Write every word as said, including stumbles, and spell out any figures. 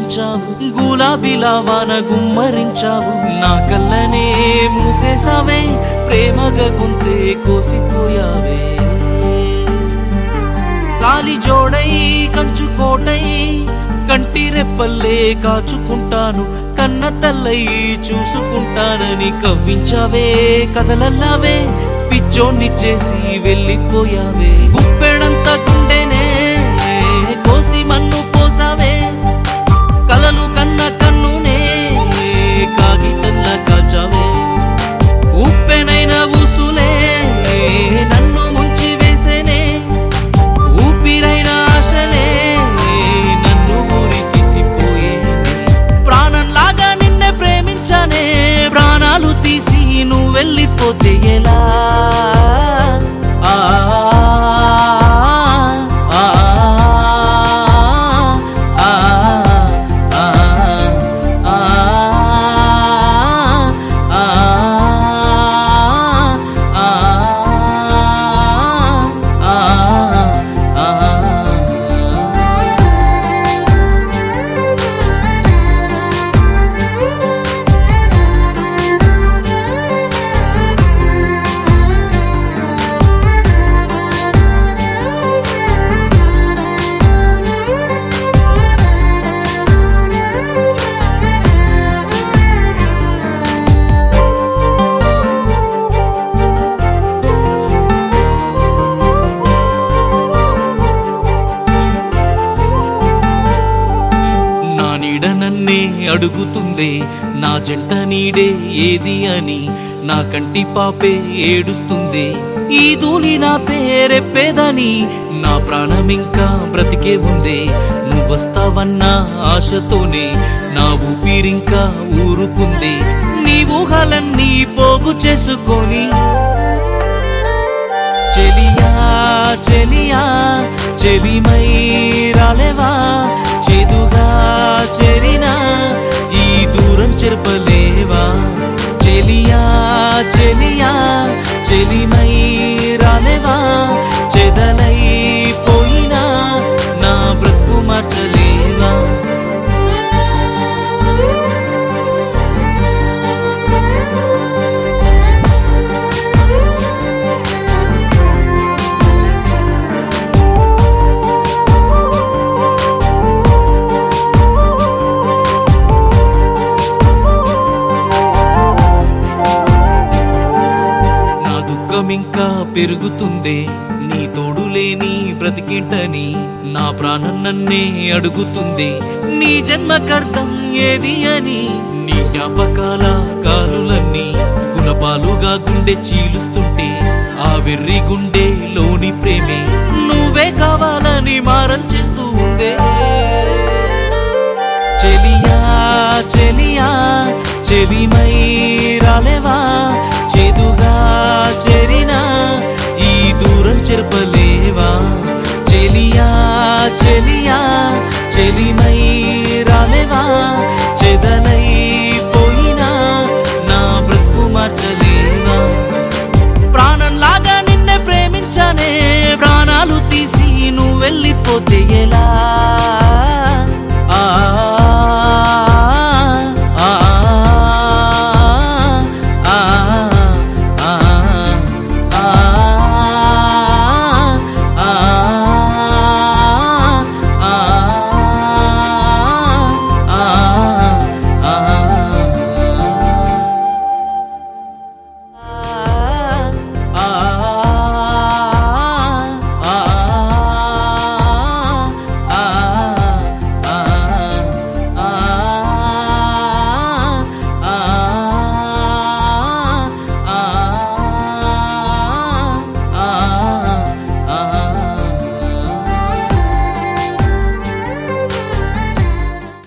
కుమ్మరించావు, గులాబీలా వాన గుమ్మరించావు, నా కళ్ళనే మూసేసావే, ప్రేమగా గుంతే కోసిపోయావే. కాలి జోడై కంచుకోటై కంటి రెప్పల్లే కాచుకుంటాను, కన్న తల్లై చూసుకుంటానని కవ్వించావే, కదలల్లావే, పిచ్చోన్ని చేసి వెళ్ళిపోయావే. గుప్పెడంత గుండెనే కోసి మన్ను పోసావే, కలలు కన్న కన్నునే కాగితంలా కాచావే. ఉప్పెనైన ఊసులే నన్ను ముంచి వేసేనే, ఊపిరైన ఆశలే నన్ను ఊరి తీసిపోయే. ప్రాణంలాగా నిన్నే ప్రేమించానే, ప్రాణాలు తీసి నువ్వు వెళ్ళిపోతే ఎలా? ఆ నన్నే అడుగుతుందే నా జంట నీడే ఏది అని, నా కంటి పాపే ఏడుస్తుంది, ఈ ధూళి నా పేరెప్పేదని, నా ప్రాణమింకా బ్రతికే ఉందే, నువ్వొస్తావన్న ఆశతోనే నా ఊపిరింకా ఊరుకుంది. నీ ఊహలన్నీ పోగు చేసుకొని చెలియా చెలియా చెలిమై రాలేవా, చేదుగా చెరినా ఈ దూరం చెరపలేవా. చెలియా చెలియా చెలిమై రాలేవా, చెదలై పోయినా నా బ్రతుకు మార్చలేవా. ఇంకా పెరుగుతుందే నీ తోడు లేని బ్రతికింటని, నా ప్రాణం నన్నే అడుగుతుంది, నీ జన్మకర్తం ఏది అని. నీ జ్ఞాపకాల కాలులన్నీ గుణపాలుగా గుండె చీలుస్తుంటే, ఆ వెర్రి గుండె లోని ప్రేమే నువ్వే కావాలని మారం చేస్తూ ఉందే. చెలియా చెలియా చెలిమై రా